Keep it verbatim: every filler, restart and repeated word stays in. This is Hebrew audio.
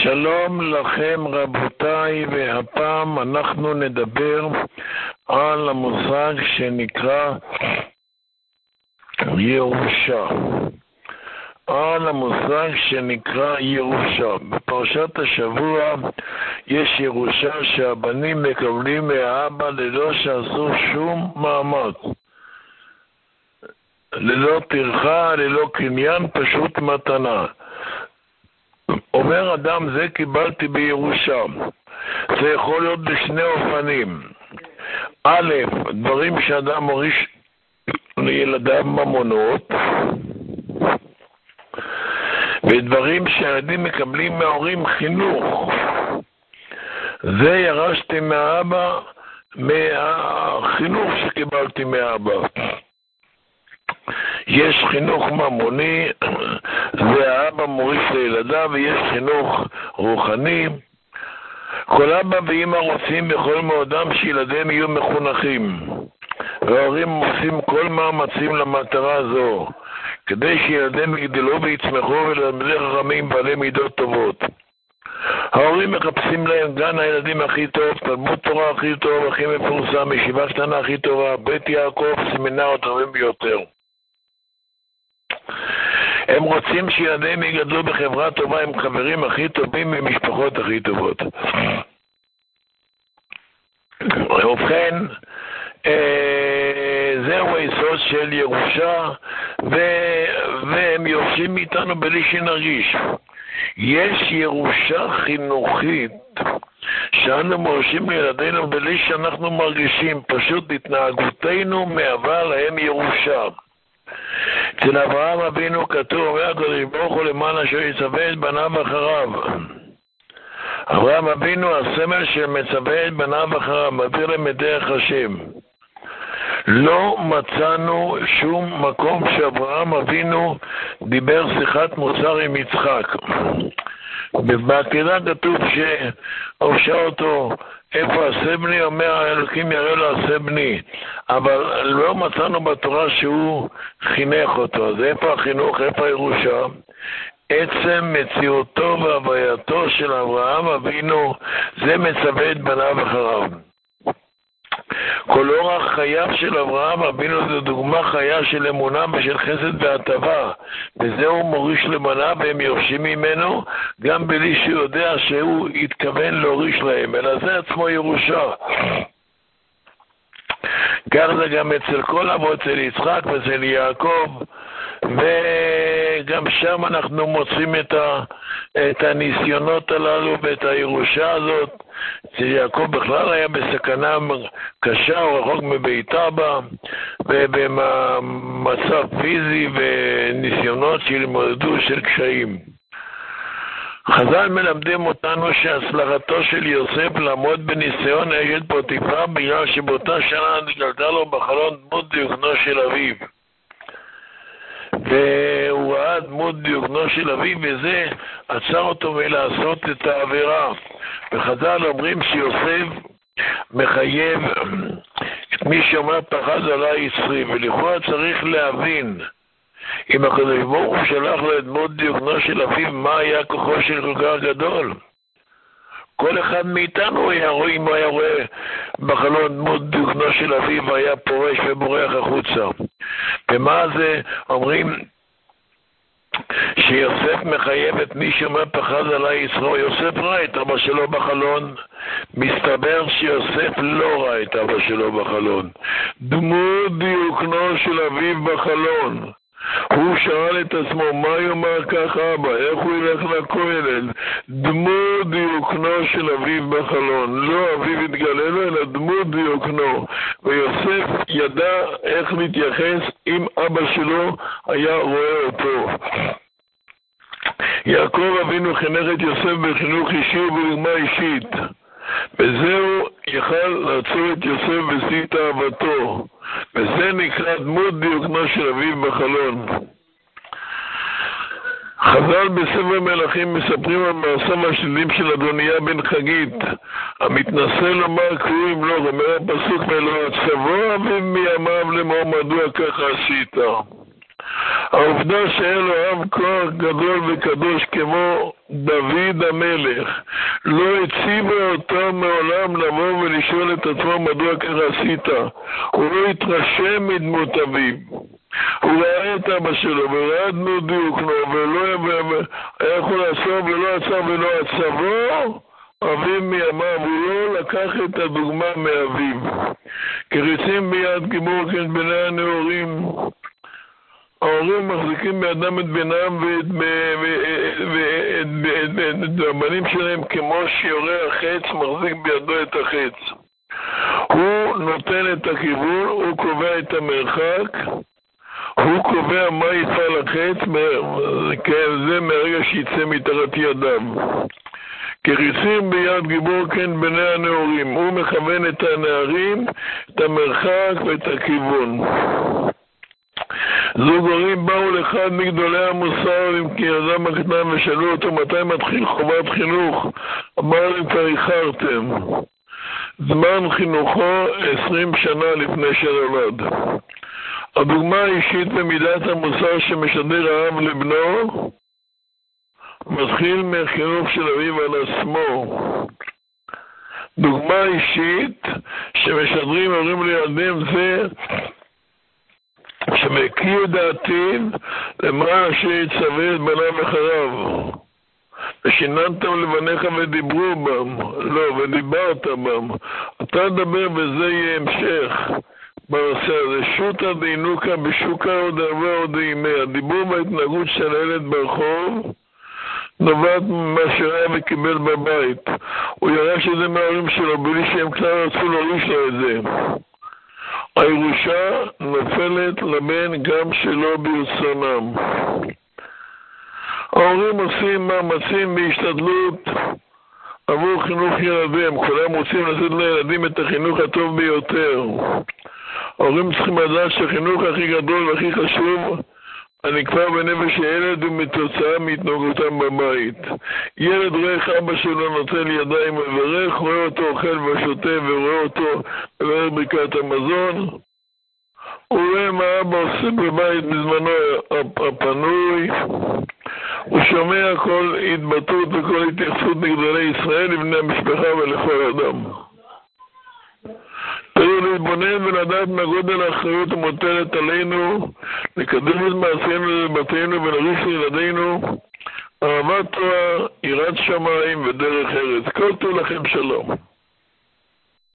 שלום לכם רבותיי, והפעם אנחנו נדבר על המושג שנקרא ירושה. על המושג שנקרא ירושה. בפרשת השבוע יש ירושה שהבנים מקבלים מהאבא ללא שעשו שום מאמץ. ללא טרחה, ללא קניין, פשוט מתנה. אומר אדם, זה קיבלתי בירושה. זה יכול להיות בשני אופנים. א', דברים שאדם מוריש לילדיו ממונות, ודברים שהילדים מקבלים מההורים חינוך. זה ירשתי מהאבא, מהחינוך שקיבלתי מהאבא. יש חינוך ממוני, והאבא מוריש לילדיו, ויש חינוך רוחני. כל אבא ואמא רוצים בכל מאודם שילדיהם יהיו מחונכים, וההורים עושים כל מאמצים למטרה זו, כדי שילדיהם יגדלו ויצמחו וללמדי חכמים בעלי מידות טובות. ההורים מחפשים להם גן הילדים הכי טוב, תלמוד תורה הכי טוב, הכי מפורסם, ישיבה קטנה הכי טובה, בית יעקב, סמינר הטובים ביותר. הם רוצים שילדיהם יגדלו בחברה טובה עם חברים הכי טובים ומשפחות הכי טובות. ובכן, זהו היסוד של ירושה, והם יורשים מאיתנו בלי שנרגיש. יש ירושה חינוכית שאנו מורשים לילדינו בלי שאנחנו מרגישים, פשוט התנהגותנו מהווה להם ירושה. אצל אברהם אבינו כתוב, אומר הקדוש ברוך הוא למען אשר יצווה את בניו אחריו. אברהם אבינו הסמל שמצווה את בניו אחריו, מעביר להם את דרך השם. לא מצאנו שום מקום שאברהם אבינו דיבר שיחת מוסר עם יצחק. בעתידה כתוב שהורשה אותו, איפה עשה בני? אומר האלוקים יראה לו עשה בני. אבל לא מצאנו בתורה שהוא חינך אותו. אז איפה החינוך? איפה הירושה? עצם מציאותו והווייתו של אברהם אבינו, זה מצווה את בניו אחריו. כל אורח חייו של אברהם אבינו זו דוגמה חיה של אמונה ושל חסד והטבה, וזהו מוריש לבניו והם יורשים ממנו, גם בלי שהוא יודע שהוא התכוון להוריש להם, אלא זה עצמו ירושה. כך זה גם אצל כל אבות, אצל יצחק ואצל יעקב, וגם שם אנחנו מוצאים את, ה, את הניסיונות הללו ואת הירושה הזאת. אצל יעקב בכלל היה בסכנה קשה, הוא רחוק מבית אבא, ובמצב פיזי וניסיונות שהתמודדו של קשיים. חז"ל מלמדים אותנו שהצלחתו של יוסף לעמוד בניסיון אשת פוטיפר, בגלל שבאותה שנה נתגלתה לו בחלום דמות דיוקנו של אביו. והוא ראה דמות דיוקנו של אביו, וזה עצר אותו מלעשות את העבירה. וחז"ל אומרים שיוסף מחייב את מי שאומר פחד עלי יצרי, ולכאורה צריך להבין אם הקדוש ברוך הוא שלח לו את דמות דיוקנו של אביו, מה היה כוחו של כל כך גדול? כל אחד מאיתנו היה רואה, אם היה רואה בחלום דמות דיוקנו של אביו, היה פורש ובורח החוצה. ומה זה? אומרים שיוסף מחייב את מי שאומר פחד עלי יצרו. יוסף ראה את אבא שלו בחלון, מסתבר שיוסף לא ראה את אבא שלו בחלון. דמות דיוקנו של אביו בחלון. הוא שאל את עצמו, מה יאמר כך אבא? איך הוא ילך לכולל? דמות דיוקנו של אביו בחלון. לא אביו התגלה לו, אלא דמות דיוקנו. ויוסף ידע איך להתייחס אם אבא שלו היה רואה אותו. יעקב אבינו חינך את יוסף בחינוך אישי ובדוגמה אישית. וזהו יכל לעצור את יוסף בשיא תאוותו. וזה נקרא דמות דיוקנו של אביו בחלון. חז"ל בספר מלכים מספרים על מעשיו השליליים של אדוניה בן חגית, המתנסה לומר קרואים לו, אומר הפסוק מאלוהים, צבוע אביו מימיו לאמור מדוע ככה עשית. העובדה שאין לו עם כוח גדול וקדוש כמו דוד המלך, לא הציבה אותו מעולם לבוא ולשאול את עצמו מדוע כך עשית. הוא לא התרשם מדמות אביו. הוא ראה את אבא שלו וראה דמות דיוקנו ולא היה יכול לעשות ולא עצר ולא עצבו אביו מימיו. הוא לא לקח את הדוגמה מאביו. כריצים ביד גיבור כן בני הנאורים. ההורים מחזיקים בידם את בנם ואת הבנים שלהם כמו שיורה החץ מחזיק בידו את החץ. הוא נותן את הכיוון, הוא קובע את המרחק, הוא קובע מה יפעל החץ, זה מהרגע שיצא מתחת ידיו. כריצים ביד גיבור כן בני הנאורים, הוא מכוון את הנערים, את המרחק ואת הכיוון. זוג הורים באו לאחד מגדולי המוסר עם כי ידם הקטן ושאלו אותו מתי מתחיל חובת חינוך. אמר להם כבר איחרתם. זמן חינוכו עשרים שנה לפני שנולד. הדוגמה האישית במידת המוסר שמשדר האב לבנו מתחיל מהחינוך של אביו על עצמו. דוגמה אישית שמשדרים הורים לילדיהם זה שמכיר דעתיו למען אשר יצווה את בניו אחריו. ושיננתם לבניך ודיברו בם, לא, ודיברת בם. אתה דבר וזה יהיה המשך בנושא הזה. שוטה דינוקה בשוקה עוד הרבה עוד ימי. הדיבור בהתנהגות של הילד ברחוב נובעת ממה שראה וקיבל בבית. הוא ירש את זה מההורים שלו בלי שהם כלל רצו להוריש לו את זה. הירושה נופלת לבן גם שלא ברצונם. ההורים עושים מאמצים בהשתדלות עבור חינוך ילדיהם. כולם רוצים לתת לילדים את החינוך הטוב ביותר. ההורים צריכים לדעת שהחינוך הכי גדול והכי חשוב הנקבע בנפש הילד הוא מתוצאה מהתנהגותם בבית. ילד רואה איך אבא שלו נוטל ידיים וברך, רואה אותו אוכל ושותה ורואה אותו מברך ברכת המזון. הוא רואה מה אבא עושה בבית בזמנו הפנוי. הוא שומע כל התבטאות וכל התייחסות לגדולי ישראל לבני המשפחה ולכל אדם. צריך להתבונן ולדעת מהגודל האחריות המוטלת עלינו לקדם את מעשינו לבתינו ולריש לילדינו אהבת תורה, יראת שמיים ודרך ארץ. כל טוב לכם, שלום.